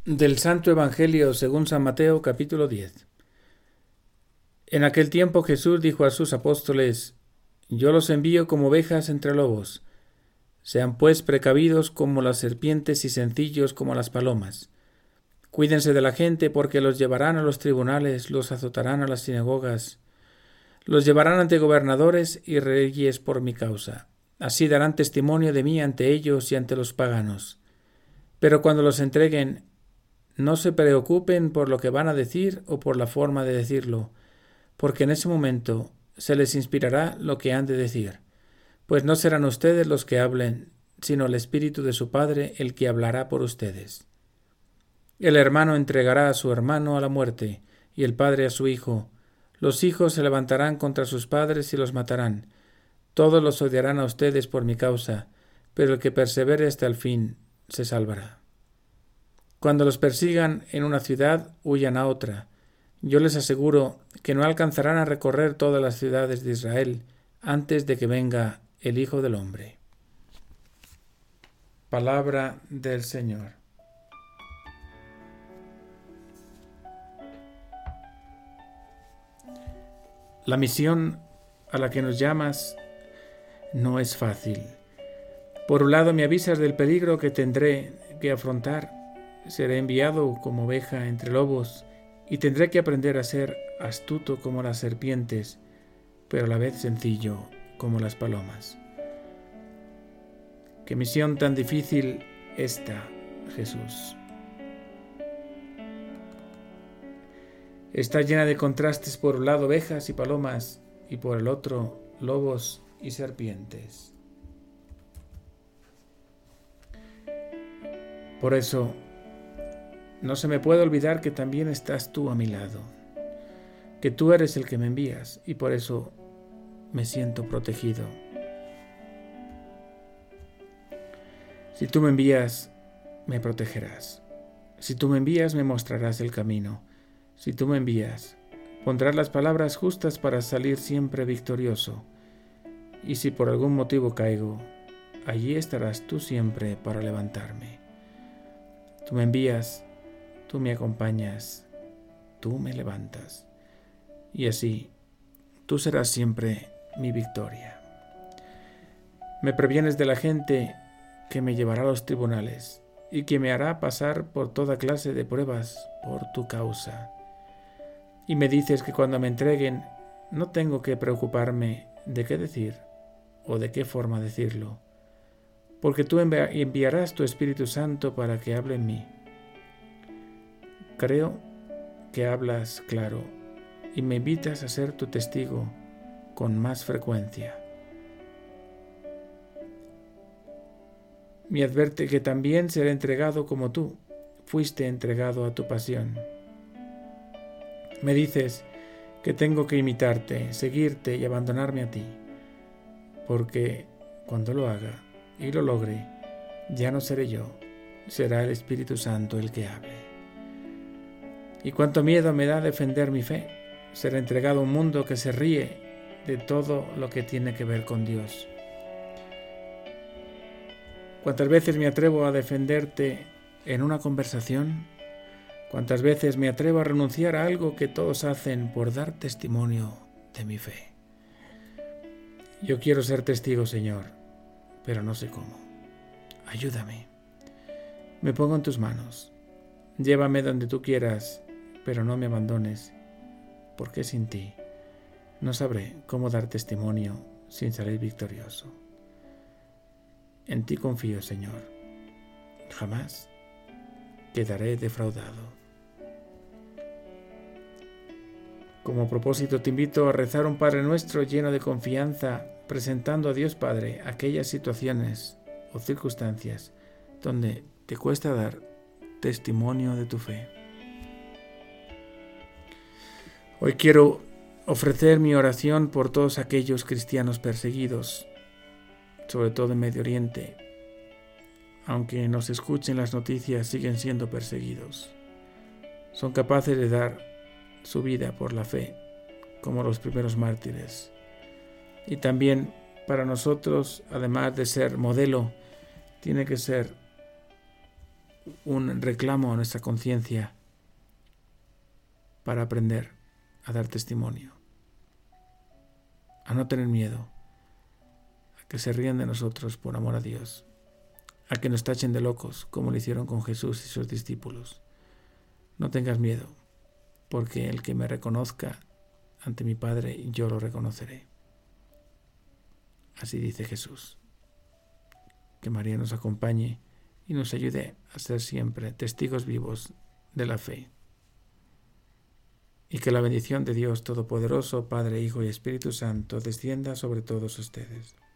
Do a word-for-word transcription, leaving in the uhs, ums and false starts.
Del Santo Evangelio según San Mateo, capítulo diez. En aquel tiempo Jesús dijo a sus apóstoles: Yo los envío como ovejas entre lobos. Sean pues precavidos como las serpientes y sencillos como las palomas. Cuídense de la gente, porque los llevarán a los tribunales, los azotarán a las sinagogas, los llevarán ante gobernadores y reyes por mi causa. Así darán testimonio de mí ante ellos y ante los paganos. Pero cuando los entreguen, no se preocupen por lo que van a decir o por la forma de decirlo, porque en ese momento se les inspirará lo que han de decir, pues no serán ustedes los que hablen, sino el Espíritu de su Padre el que hablará por ustedes. El hermano entregará a su hermano a la muerte, y el padre a su hijo. Los hijos se levantarán contra sus padres y los matarán. Todos los odiarán a ustedes por mi causa, pero el que persevere hasta el fin se salvará. Cuando los persigan en una ciudad, huyan a otra. Yo les aseguro que no alcanzarán a recorrer todas las ciudades de Israel antes de que venga el Hijo del Hombre. Palabra del Señor. La misión a la que nos llamas no es fácil. Por un lado me avisas del peligro que tendré que afrontar. Seré enviado como oveja entre lobos y tendré que aprender a ser astuto como las serpientes, pero a la vez sencillo como las palomas. Qué misión tan difícil esta, Jesús. Está llena de contrastes, por un lado ovejas y palomas y por el otro lobos y serpientes. Por eso, no se me puede olvidar que también estás tú a mi lado, que tú eres el que me envías y por eso me siento protegido. Si tú me envías, me protegerás. Si tú me envías, me mostrarás el camino. Si tú me envías, pondrás las palabras justas para salir siempre victorioso. Y si por algún motivo caigo, allí estarás tú siempre para levantarme. Tú me envías, tú me acompañas, tú me levantas. Y así, tú serás siempre mi victoria. Me previenes de la gente que me llevará a los tribunales y que me hará pasar por toda clase de pruebas por tu causa. Y me dices que cuando me entreguen no tengo que preocuparme de qué decir o de qué forma decirlo, porque tú enviarás tu Espíritu Santo para que hable en mí. Creo que hablas claro y me invitas a ser tu testigo con más frecuencia. Me advierte que también seré entregado como tú fuiste entregado a tu pasión. Me dices que tengo que imitarte, seguirte y abandonarme a ti, porque cuando lo haga y lo logre, ya no seré yo, será el Espíritu Santo el que hable. Y cuánto miedo me da defender mi fe, ser entregado a un mundo que se ríe de todo lo que tiene que ver con Dios. ¿Cuántas veces me atrevo a defenderte en una conversación? ¿Cuántas veces me atrevo a renunciar a algo que todos hacen por dar testimonio de mi fe? Yo quiero ser testigo, Señor, pero no sé cómo. Ayúdame. Me pongo en tus manos. Llévame donde tú quieras, pero no me abandones, porque sin ti no sabré cómo dar testimonio sin salir victorioso. En ti confío, Señor. Jamás quedaré defraudado. Como propósito te invito a rezar un Padre Nuestro lleno de confianza, presentando a Dios Padre aquellas situaciones o circunstancias donde te cuesta dar testimonio de tu fe. Hoy quiero ofrecer mi oración por todos aquellos cristianos perseguidos, sobre todo en Medio Oriente. Aunque nos escuchen las noticias, siguen siendo perseguidos. Son capaces de dar su vida por la fe, como los primeros mártires. Y también para nosotros, además de ser modelo, tiene que ser un reclamo a nuestra conciencia para aprender a dar testimonio, a no tener miedo, a que se rían de nosotros por amor a Dios, a que nos tachen de locos como lo hicieron con Jesús y sus discípulos. No tengas miedo, porque el que me reconozca ante mi Padre, yo lo reconoceré. Así dice Jesús. Que María nos acompañe y nos ayude a ser siempre testigos vivos de la fe. Y que la bendición de Dios Todopoderoso, Padre, Hijo y Espíritu Santo descienda sobre todos ustedes.